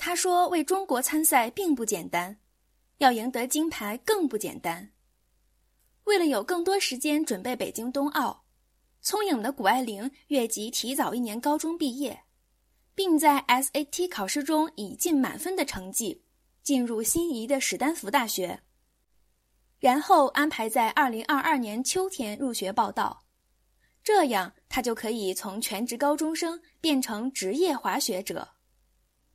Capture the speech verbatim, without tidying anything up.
他说为中国参赛并不简单，要赢得金牌更不简单。为了有更多时间准备北京冬奥，聪颖的谷爱凌越级提早一年高中毕业，并在 S A T 考试中以近满分的成绩进入心仪的史丹福大学，然后安排在二零二二年秋天入学报到，这样他就可以从全职高中生变成职业滑雪者。